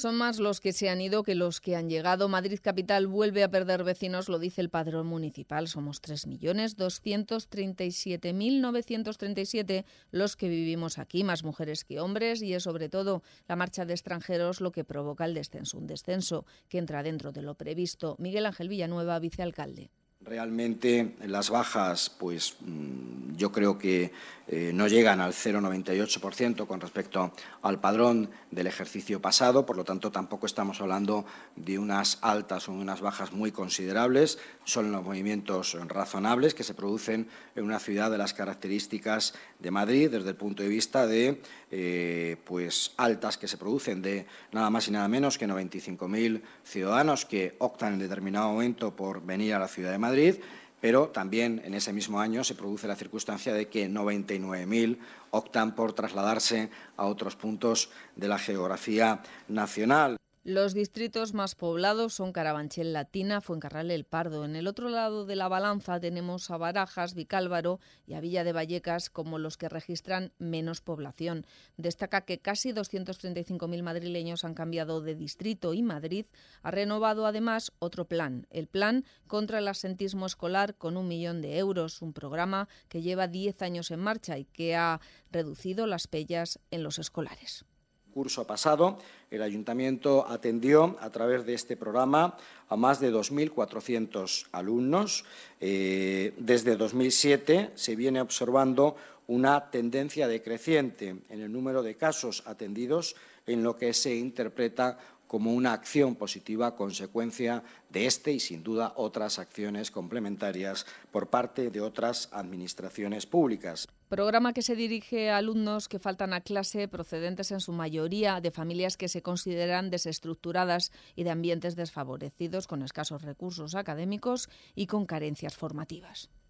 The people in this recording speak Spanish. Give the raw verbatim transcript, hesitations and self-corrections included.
Son más los que se han ido que los que han llegado. Madrid capital vuelve a perder vecinos, lo dice el padrón municipal. Somos tres millones doscientos treinta y siete mil novecientos treinta y siete los que vivimos aquí, más mujeres que hombres, y es sobre todo la marcha de extranjeros lo que provoca el descenso. Un descenso que entra dentro de lo previsto. Miguel Ángel Villanueva, vicealcalde. Realmente las bajas, pues yo creo que eh, no llegan al cero coma noventa y ocho por ciento con respecto al padrón del ejercicio pasado, por lo tanto tampoco estamos hablando de unas altas o unas bajas muy considerables, son los movimientos razonables que se producen en una ciudad de las características de Madrid desde el punto de vista de eh, pues altas que se producen de nada más y nada menos que noventa y cinco mil ciudadanos que optan en determinado momento por venir a la ciudad de Madrid. Madrid, pero también en ese mismo año se produce la circunstancia de que noventa y nueve mil optan por trasladarse a otros puntos de la geografía nacional. Los distritos más poblados son Carabanchel, Latina, Fuencarral, El Pardo. En el otro lado de la balanza tenemos a Barajas, Vicálvaro y a Villa de Vallecas como los que registran menos población. Destaca que casi doscientos treinta y cinco mil madrileños han cambiado de distrito y Madrid ha renovado además otro plan, el Plan contra el Absentismo Escolar con un millón de euros, un programa que lleva diez años en marcha y que ha reducido las pellas en los escolares. Curso pasado, el Ayuntamiento atendió a través de este programa a más de dos mil cuatrocientos alumnos. Eh, desde dos mil siete se viene observando una tendencia decreciente en el número de casos atendidos, en lo que se interpreta como una acción positiva consecuencia de este y, sin duda, otras acciones complementarias por parte de otras administraciones públicas. Programa que se dirige a alumnos que faltan a clase procedentes en su mayoría de familias que se consideran desestructuradas y de ambientes desfavorecidos con escasos recursos académicos y con carencias formativas.